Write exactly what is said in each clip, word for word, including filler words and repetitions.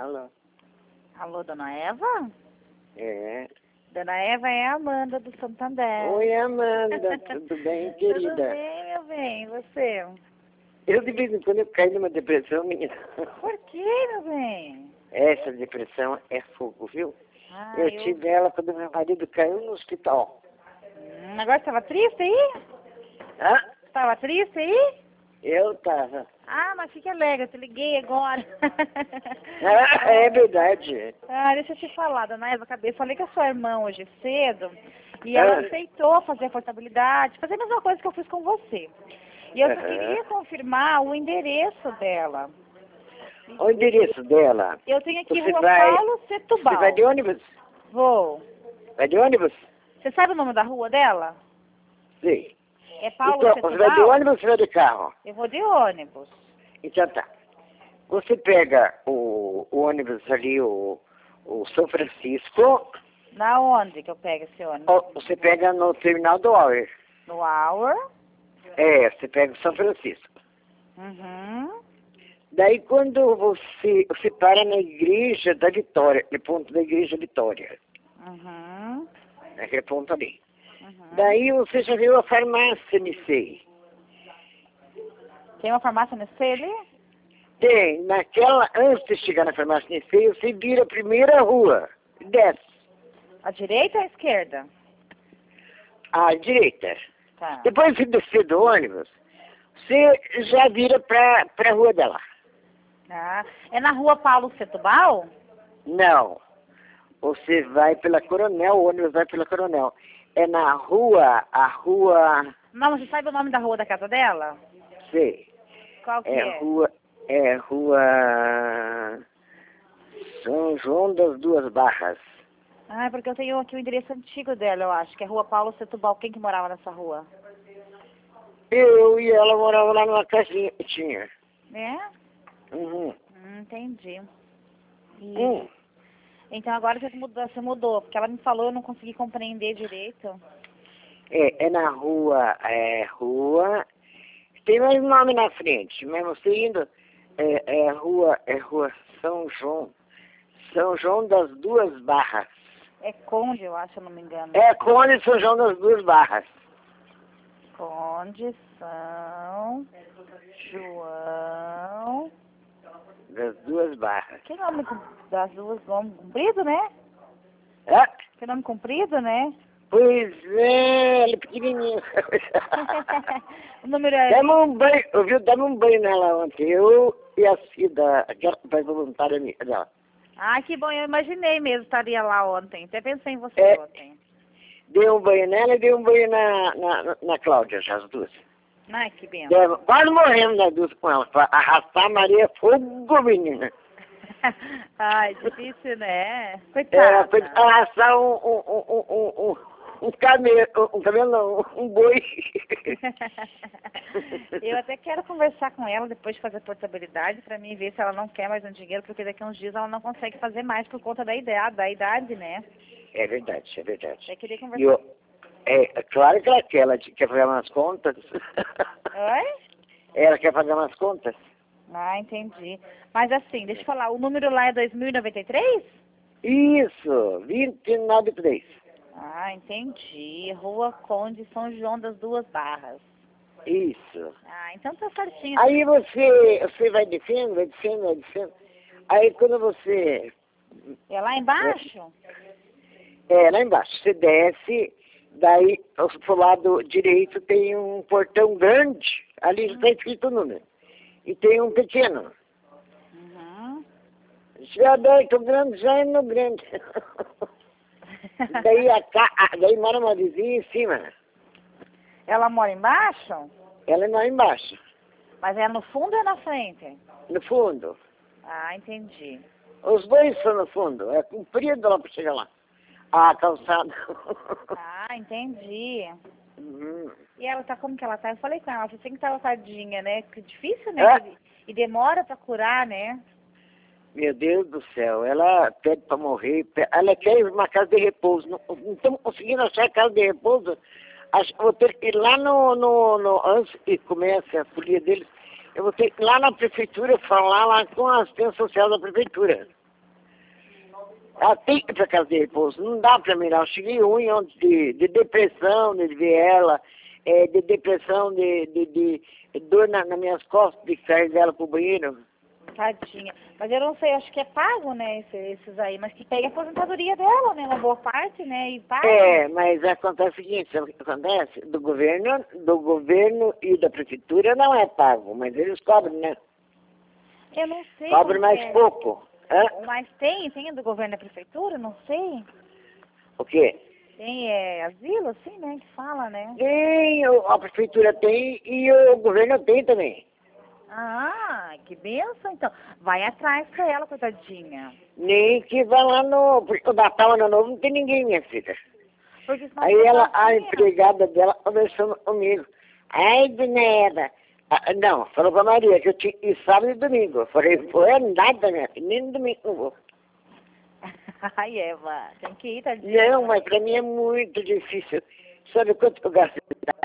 Alô? Alô, dona Eva? É. Dona Eva é a Amanda do Santander. Oi, Amanda. Tudo bem, querida? Tudo bem, meu bem. E você? Eu, de vez em quando, eu caio numa depressão, menina. Por quê, meu bem? Essa depressão é fogo, viu? Ah, eu, eu... tive ela quando meu marido caiu no hospital. Hum, agora estava triste aí? Hã? Estava triste aí? Eu tava. Ah, mas fique alegre, eu te liguei agora. Ah, é verdade. Ah, deixa eu te falar, dona Eva, acabei. Falei com a sua irmã hoje cedo e ela Ah. aceitou fazer a portabilidade, fazer a mesma coisa que eu fiz com você. E eu só Aham. queria confirmar o endereço dela. O endereço dela. Eu tenho aqui Você Rua vai... Paulo Setúbal. Você vai de ônibus? Vou. Vai de ônibus? Você sabe o nome da rua dela? Sim. É Paulo Então, Setúbal? você vai de ônibus ou você vai de carro? Eu vou de ônibus. Então tá. Você pega o, o ônibus ali, o, o São Francisco, Na onde que eu pego esse ônibus? ou você pega no terminal do Hour. No Hour. É, você pega o São Francisco. Uhum. Daí quando você, você para na igreja da Vitória, no ponto da igreja Vitória, Uhum. naquele ponto ali. Uhum. Daí você já viu a farmácia Nicei. Tem uma farmácia nesse ali? Tem, naquela, antes de chegar na farmácia Nicei, você vira a primeira rua, e desce, À direita ou à esquerda? à direita. Tá. Depois de descer do ônibus, você já vira pra, pra rua dela. Ah, é na rua Paulo Setúbal? Não. Você vai pela Coronel, o ônibus vai pela Coronel. É na rua, a rua... Não, você sabe o nome da rua da casa dela? Sei. Qual que É é? rua... É rua... São João das Duas Barras. Ah, é porque eu tenho aqui o endereço antigo dela, eu acho, que é rua Paulo Setúbal. Quem que morava nessa rua? Eu e ela moravam lá numa casinha que tinha. É? Uhum. Hum, entendi. E... Hum. Então agora você mudou, você mudou, porque ela me falou, eu não consegui compreender direito. É, é na rua... É rua... Tem mais nome na frente, mas você indo... É, é rua... É rua São João... São João das Duas Barras. É Conde, eu acho, se eu não me engano. É Conde São João das Duas Barras. Conde São João... Das Duas Barras. Que nome com- das duas? Nome comprido, né? É? Que nome comprido, né? Pois é, ele é pequenininho. O número é... Demos um banho, ouviu? Demos um banho nela ontem. Eu e a Cida, aquela que vai voluntária minha dela. Ah, que bom, eu imaginei mesmo, estaria lá ontem. Até pensei em você É. ontem. Dei um banho nela e dei um banho na, na, na Cláudia, já as duas. Ai, que benção. Demos, quase morremos nas duas com ela. Pra arrastar a Maria fogo, menina. Ai, difícil, né? É, Coitada. foi arrastar um, um, um, um, um, um camelo, um camelo não, um boi. Eu até quero conversar com ela depois de fazer a portabilidade para mim ver se ela não quer mais um dinheiro, porque daqui a uns dias ela não consegue fazer mais por conta da idade, da idade, né? É verdade, é verdade. Eu queria conversar. E eu, é, é claro que ela quer, ela quer fazer umas contas. Oi? Ela quer fazer umas contas? Ah, entendi. Mas assim, deixa eu falar, o número lá é dois mil e noventa e três? Isso, vinte e nove três. Ah, entendi. Rua Conde São João das Duas Barras. Isso. Ah, então tá certinho. Aí você, você vai descendo, vai descendo, vai descendo. Aí quando você... É lá embaixo? É, lá embaixo, você desce, daí pro lado direito tem um portão grande, ali já está escrito o número. E tem um pequeno. Uhum. Se tiver aberto o grande, já é no grande. daí, a, ca- a, daí mora uma vizinha em cima. Ela mora embaixo? Ela mora embaixo, Mas é no fundo ou na frente? no fundo. Ah, entendi. Os dois são no fundo, é comprido lá para chegar lá. A calçada. Ah, entendi. Uhum. E ela tá como que ela tá? Eu falei com ela, você tem que estar tadinha, né? Que difícil, né? É? E demora pra curar, né? Meu Deus do céu, ela pede para morrer, pe- ela quer uma casa de repouso. Não não estamos conseguindo achar casa de repouso. Acho, vou ter que ir lá no, no, no, antes que comece a folia deles, eu vou ter que ir lá na prefeitura falar lá com a assistência social da prefeitura. Ela tem que ir pra casa de repouso. Não dá pra mim, não. Eu cheguei ruim ontem de, de depressão, de ver ela, é, de depressão, de, de, de, de dor na, nas minhas costas, de sair dela pro banheiro. Tadinha. Mas eu não sei, acho que é pago, né, esses, esses aí, mas que pega a aposentadoria dela, né, uma boa parte, né, e paga. É, mas acontece o seguinte, sabe o que acontece? Do governo, do governo e da prefeitura não é pago, mas eles cobram, né? Eu não sei. Cobram mais é. pouco. Hã? Mas tem, tem do governo da prefeitura, não sei. O quê? Tem é, asilo, assim, né, que fala, né? Tem, o- a prefeitura tem e o governo tem também. Ah, que benção, então. Vai atrás pra ela, coitadinha. Nem que vá lá no... Porque o Natal, Ano Novo, não tem ninguém, minha filha. Porque senão Aí fica ela, a sozinha. empregada dela conversou comigo. Ai, dona Eva. Ah, não, falou pra Maria que eu tinha e sábado e domingo. Eu falei, pô, é nada, minha filha, nem no domingo não vou. Ai, Eva, tem que ir, tadinha. Não, mas pra mim é muito difícil. Sabe quanto eu gasto?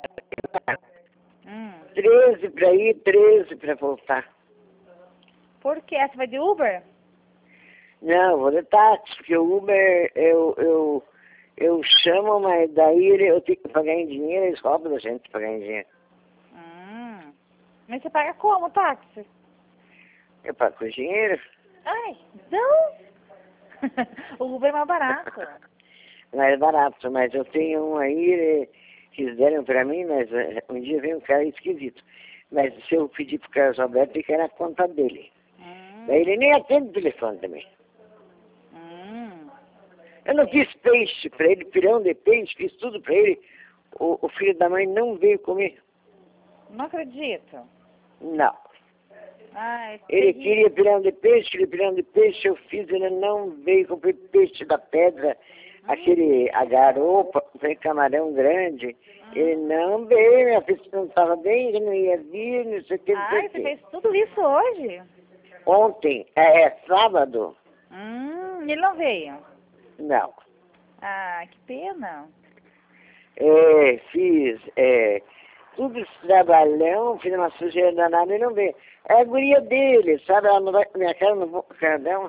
Hum. treze pra ir, treze pra voltar. Por quê? Você vai de Uber? Não, eu vou de táxi, porque o Uber eu, eu, eu chamo, mas daí ele- eu tenho que pagar em dinheiro, eles roubam da gente pra pagar em dinheiro. Hum. Mas você paga como, táxi? Eu pago com dinheiro. Ai, não. O Uber é mais barato. Não é barato, mas eu tenho um aí, eh, que eles deram pra mim, mas eh, um dia veio um cara esquisito. Mas se eu pedir pro Carlos Alberto, tem que ir na conta dele. Hum. Daí ele nem atende o telefone também. Hum. Eu não fiz peixe pra ele, pirão de peixe, fiz tudo pra ele. O, o filho da mãe não veio comer. Não acredito. Não. Ai, Ele terrível. queria pirão de peixe, queria pirão de peixe, eu fiz, ele não veio, comprei peixe da pedra, aquele, a garopa, comprei camarão grande. Ele não veio, minha filha não estava bem, ele não ia vir, não sei o que, não sei Ai, o você que. fez tudo isso hoje? Ontem, é, é sábado? Hum, ele não veio. Não. Ah, que pena. É, fiz, é, tudo esse trabalhão, fiz uma sujeira danada e não veio. É a guria dele, sabe? Ela não vai com minha cara, não vou com a cara dela.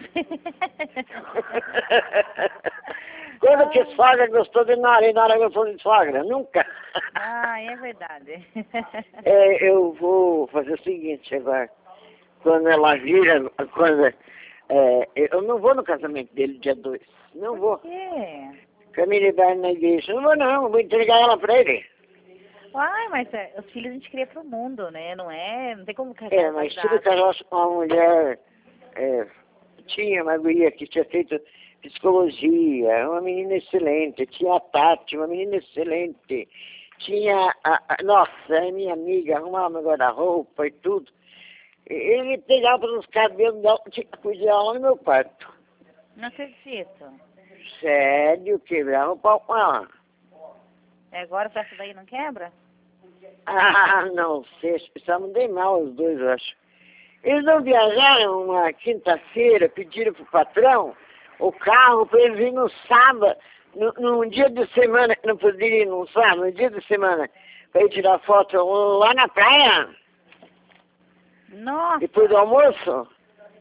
Quando que sogra gostou de Nora e Nora gostou de sogra? Nunca. Ah, é verdade. É, eu vou fazer o seguinte agora. Quando ela vira, quando, é, eu não vou no casamento dele dia dois. Não vou. Por quê? Camila vai na igreja. Não vou não, vou entregar ela pra ele. Ai, mas é, os filhos a gente cria pro mundo, né? Não é? Não tem como casar. É, mas tudo casou com uma mulher, é, tinha uma guria que tinha feito psicologia, uma menina excelente, tinha a Tati, uma menina excelente, tinha, a, a, nossa, é minha amiga, arrumava meu guarda-roupa e tudo. E ele pegava pelos cabelos dela, tinha que cuidar ela no meu quarto. Não acredito. Sério, quebrava o pau com ela. E agora essa daí não quebra? Ah, não sei, só me dei mal os dois, eu acho. Eles não viajaram uma quinta-feira, pediram pro patrão o carro para ele vir no sábado, no, num dia de semana, que não poderia ir num sábado, no dia de semana, para ir tirar foto lá na praia, Nossa, depois do almoço.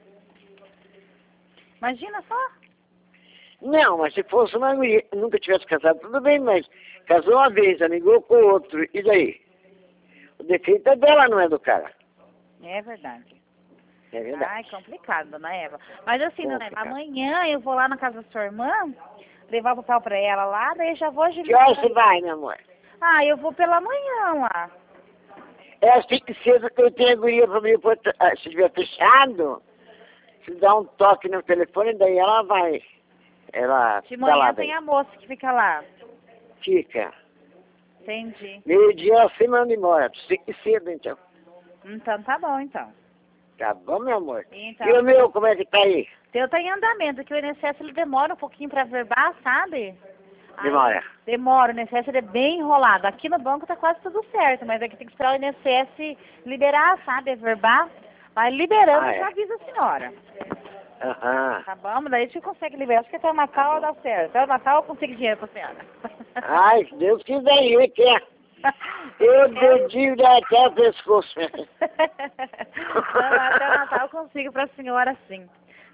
imagina só. Não, mas se fosse uma guria, nunca tivesse casado, tudo bem, mas casou uma vez, amigou com o outro, e daí? O defeito é dela, não é do cara. É verdade. É verdade. Ai, complicado, dona Eva. Mas assim, dona Eva, Complicado. amanhã eu vou lá na casa da sua irmã, levar o papel pra ela lá, daí eu já vou Que hora agilizar. você vai, meu amor? Ah, eu vou pela manhã lá. É assim que cedo que eu tenho a guria para mim, se estiver fechado, se dá um toque no telefone, daí ela vai. Ela De tá lá manhã daí. tem a moça que fica lá. Fica. Entendi. Meio-dia ela se manda embora. Tem que ir cedo, então. Então tá bom, então. Tá bom, meu amor? Então, E o meu, como é que tá aí? eu tô em andamento, que o I N S S ele demora um pouquinho pra verbar, sabe? Aí, Demora. demora, o I N S S ele é bem enrolado. Aqui no banco tá quase tudo certo, mas aqui tem que esperar o I N S S liberar, sabe? Verbar. Mas liberando, Ah, eu já é. avisa a senhora. Aham. Tá bom? Mas daí a gente consegue liberar. Acho que até o Natal dá certo. Até o Natal eu consigo dinheiro pra senhora. Ai, se Deus quiser, eu quero. Eu dou dívida até o pescoço. Então, até o Natal eu consigo pra senhora sim.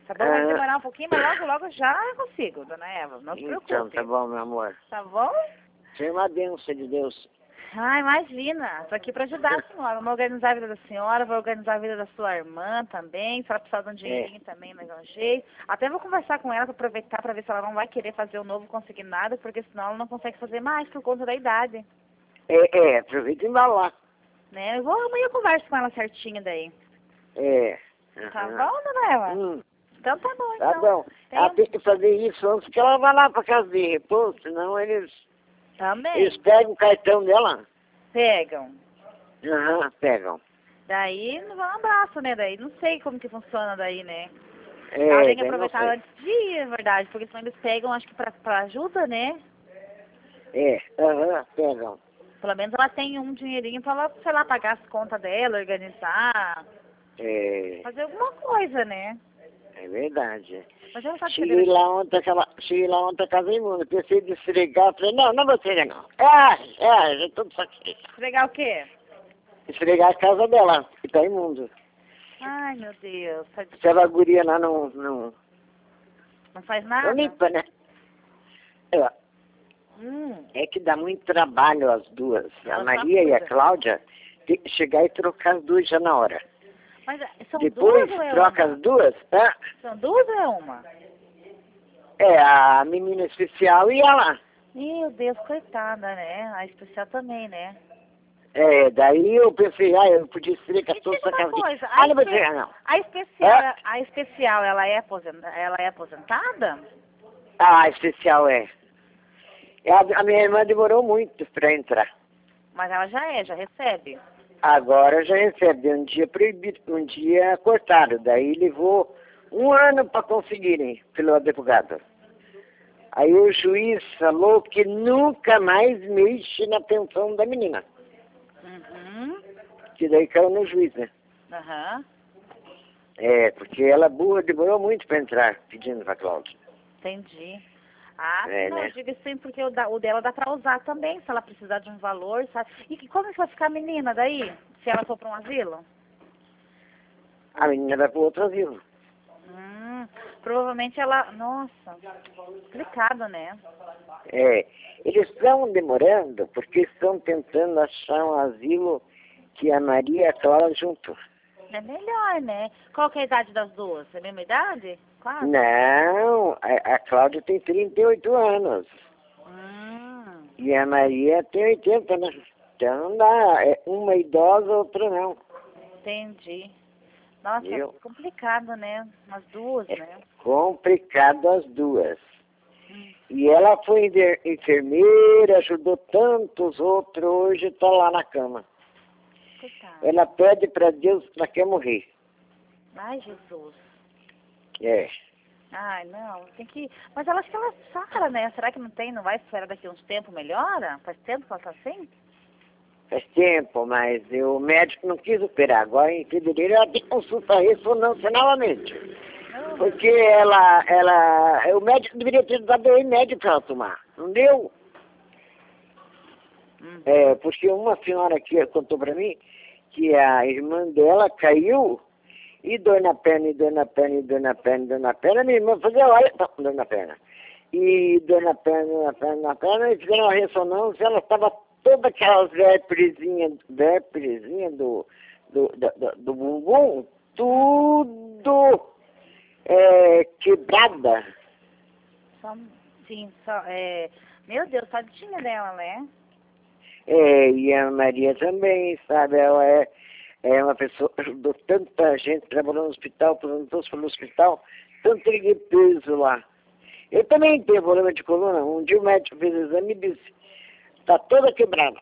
Tá bom? Vai Ah. demorar um pouquinho, mas logo, logo já eu consigo, dona Eva. Não se preocupe. Então, tá bom, meu amor. Tá bom? Seja uma bênção de Deus. Ah, imagina. Tô aqui para ajudar a senhora. Vamos organizar a vida da senhora, vou organizar a vida da sua irmã também. Se ela precisar de um dinheirinho é. também, mas é um jeito. Até vou conversar com ela para aproveitar para ver se ela não vai querer fazer o novo consignado, porque senão ela não consegue fazer mais por conta da idade. É, é, aproveita e embalar. Né? Eu vou, amanhã eu converso com ela certinho daí. É. Uhum. Tá bom, dona Ela? Hum. Então tá bom, Tá então. bom. Tem... Ela tem que fazer isso antes que ela vá lá pra casa de repouso, senão eles... Também. Eles pegam o cartão dela. Pegam. Aham, uhum, pegam. Daí não vai um abraço, né? Daí não sei como que funciona daí, né? É, ela tem que aproveitar antes de ir, é verdade, porque senão eles pegam, acho que pra, pra ajuda, né? É, aham, uhum, pegam. Pelo menos ela tem um dinheirinho pra ela, sei lá, pagar as contas dela, organizar. É. Fazer alguma coisa, né? É verdade. Mas ela tá Cheguei lá ontem, aquela, cheguei lá ontem a casa imunda, pensei de esfregar, falei, não, não vou esfregar não. É, é, já tô saquei. Esfregar o quê? Esfregar a casa dela, que tá imundo. Ai, meu Deus. Tá... Aquela guria lá não... Não, não faz nada? não limpa, né? É, hum. é que dá muito trabalho as duas. Ela a Maria e a Cláudia, tem que chegar e trocar as duas já na hora. Mas são Depois duas ou é troca uma? as duas, tá? São duas ou é uma? É, a menina especial e ela. Meu Deus, coitada, né? A especial também, né? É, daí eu pensei, ah, eu podia esfregar toda essa casa coisa, aqui. Ah, não vou esfregar, não. A especial, é? a especial, ela é, aposent... ela é aposentada? Ah, a especial é. A, a minha irmã demorou muito para entrar. Mas ela já é, já recebe. Agora já recebe, um dia proibido, um dia cortado. Daí levou um ano para conseguirem, pelo advogado. Aí o juiz falou que nunca mais mexe na pensão da menina. Uhum. Que daí caiu no juiz, né? Uhum. É, porque ela burra demorou muito para entrar pedindo para Cláudia. Entendi. Ah, é, não, né? eu digo assim porque o, da, o dela dá para usar também, se ela precisar de um valor, sabe? E como que vai ficar a menina daí, se ela for para um asilo? A menina vai para o outro asilo. Hum, provavelmente ela... Nossa, complicado, né? É, eles estão demorando porque estão tentando achar um asilo que a Maria e a Clara junto. É melhor, né? Qual que é a idade das duas? É a mesma idade? Quase? Não, a, a Cláudia tem trinta e oito anos. Hum. E a Maria tem oitenta, né? Então não dá, é uma idosa, outra não. Entendi. Nossa, Viu? é complicado, né? As duas, É né? complicado as duas. Hum. E ela foi enfermeira, ajudou tantos outros, hoje está lá na cama. Coitada. Ela pede para Deus que ela quer morrer. Ai, Jesus. É. Ai, não, tem que... Mas ela acho que ela sara, né? Será que não tem? Não vai esperar daqui uns tempos melhora? Faz tempo que ela tá assim? Faz tempo, mas o médico não quis operar. Agora, em fevereiro, ela tem consulta ressonância novamente. Oh, Porque ela, ela... O médico deveria ter dado o remédio para ela tomar. Não deu? hum. É, porque uma senhora aqui contou para mim que a irmã dela caiu e dor na perna, e dor na perna, e dor na perna, e dor na perna. Minha irmã fazia, olha, dor na perna. E dor na perna, dor na perna, na perna, e fizeram uma ressonância, ela estava toda aquelas vértebrezinhas, vértebrezinhas do, do, do, do, do bumbum, tudo é, quebrada. Só, sim, só, é... Meu Deus, tadinha dela, né? É, e a Maria também, sabe, ela é, é uma pessoa, ajudou tanta gente, trabalhou no hospital, aposentou-se pelo hospital, tanto erguei peso lá. Eu também tenho problema de coluna, um dia o médico fez o exame e disse, está toda quebrada.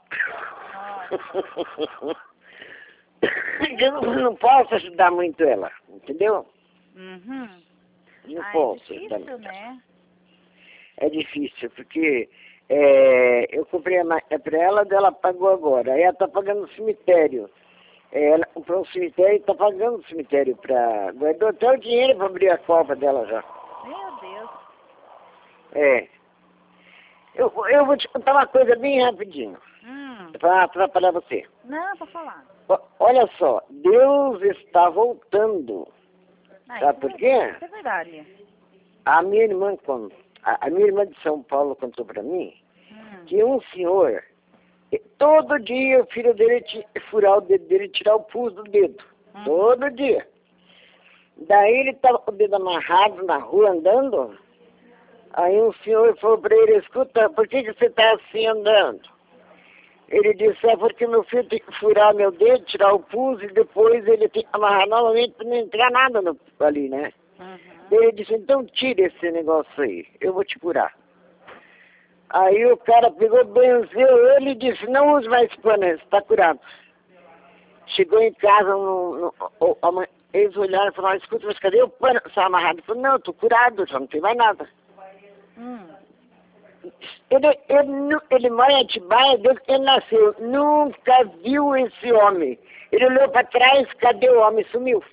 Eu não, não posso ajudar muito ela, entendeu? Uhum. Não Ah, posso é ajudar difícil, muito. né? É difícil, porque é, eu comprei a máquina para ela, ela pagou agora. Aí ela está pagando o cemitério. É, ela comprou um cemitério e está pagando o cemitério para... Guardou até o dinheiro para abrir a cova dela já. Meu Deus. É. Eu, eu vou te contar uma coisa bem rapidinho, Hum. para atrapalhar você. Não, pra falar. O, olha só, Deus está voltando. Ah, Sabe por quê? Isso é verdade. A minha irmã, con- a, a minha irmã de São Paulo contou pra mim Hum. que um senhor, eh, todo dia o filho dele tinha que furar o dedo dele e tirar o pus do dedo. Uhum. Todo dia. Daí ele estava com o dedo amarrado na rua andando. Aí um senhor falou para ele, escuta, por que, que você está assim andando? Ele disse, é porque meu filho tem que furar meu dedo, tirar o pus e depois ele tem que amarrar novamente para não entrar nada no, ali, né? Uhum. Ele disse, então tire esse negócio aí, eu vou te curar. Aí o cara pegou, benzeu ele e disse, não use mais pano, você está curado. Chegou em casa, no, no, o, a mãe, eles olharam e falaram, escuta, mas cadê o pano? Está amarrado? Ele falou, não, estou curado, já não tem mais nada. Hum. Ele, ele, nu- ele mora em Atibaia desde que ele nasceu. Nunca viu esse homem. Ele olhou para trás, cadê o homem? Sumiu.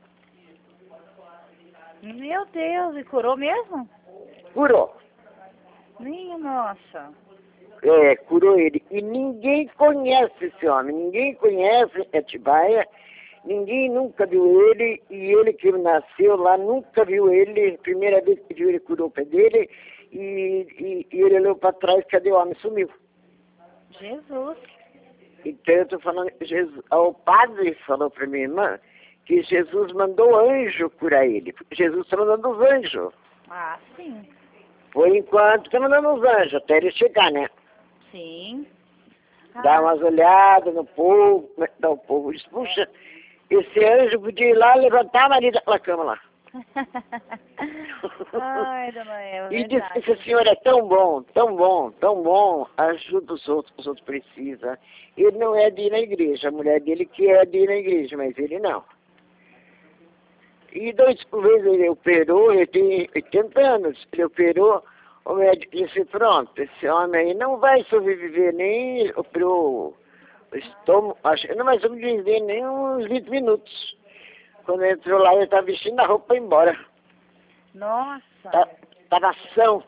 Meu Deus, e curou mesmo? Curou. Minha nossa. É, curou ele. E ninguém conhece esse homem. Ninguém conhece Atibaia. Ninguém nunca viu ele. E ele que nasceu lá nunca viu ele. Primeira vez que viu ele, curou o pé dele. E, e, e ele olhou para trás, cadê o homem? Sumiu. Jesus. Então eu estou falando, Jesus, o padre falou para minha irmã que Jesus mandou anjo curar ele. Jesus está mandando os anjos. Ah, sim. Por enquanto está mandando os anjos, até ele chegar, né? Sim. Dá Ah. umas olhadas no povo, dá o povo diz, puxa, esse anjo podia ir lá levantar a Maria daquela cama lá. Ai, dona Eva, E disse verdade. que esse senhor é tão bom, tão bom, tão bom, ajuda os outros, os outros precisam. Ele não é de ir na igreja, a mulher dele que é de ir na igreja, mas ele não. E dois por vezes ele operou, ele tem oitenta anos, ele operou, o médico disse, pronto, esse homem aí não vai sobreviver, nem operou o estômago, acho que não vai sobreviver nem uns vinte minutos. Quando entrou lá, ele estava vestindo a roupa para ir embora. Nossa. Tá, tava ação.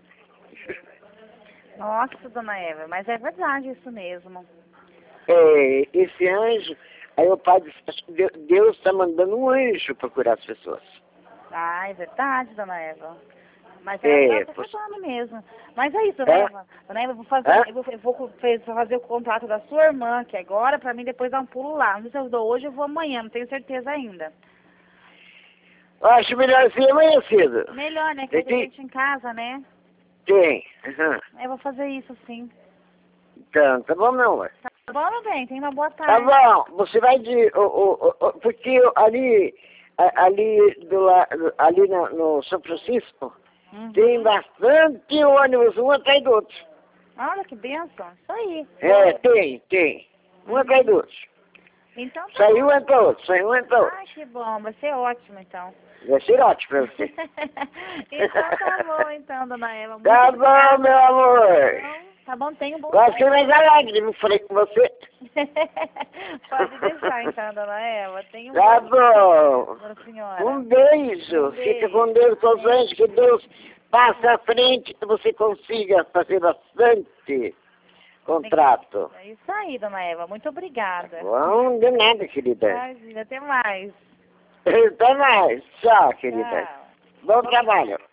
Nossa, dona Eva, mas é verdade isso mesmo. É, esse anjo, aí o padre disse, Deus está mandando um anjo para curar as pessoas. Ah, é verdade, dona Eva. Mas É, é, tá pois- falando mesmo. Mas é isso, dona É? Eva. Dona Eva, eu vou fazer, É? eu vou, eu vou fe- fazer o contrato da sua irmã, que agora, pra mim, depois dar um pulo lá. Não sei se eu dou hoje ou vou amanhã, não tenho certeza ainda. Acho melhor assim amanhã cedo. Melhor, né? Que vai ter Tem? gente em casa, né? Tem. Uhum. Eu vou fazer isso, sim. Então, tá bom, meu amor. Tá bom, meu bem? Tenha uma boa Tá tarde. bom, você vai de... o- o- o- porque ali, a- ali, do, la- ali no, no São Francisco, Uhum. tem bastante ônibus, um atrás do outro. Olha que bênção. Isso aí. É, tem, tem. Um atrás do outro. Então tá Sai bom. um, entra outro, sai um, entra outro. Ai, que bom. Vai ser ótimo, então. Vai ser ótimo pra você. Então tá bom, então, dona Eva. Muito Tá obrigada. bom, meu amor. Então, tá bom, tenha um bom Gosto dia. mais alegre, não falei com você. Pode deixar, então, dona Eva. Tenha um Tá bom bom. dia, dona senhora. Um beijo. Um Fica beijo. com Deus, com os anjos, que Deus passe à frente, que você consiga fazer bastante contrato. É isso aí, dona Eva. Muito obrigada. Bom, de nada, querida. Imagina, até mais. Até mais. Tchau, querida. Tchau. Bom trabalho.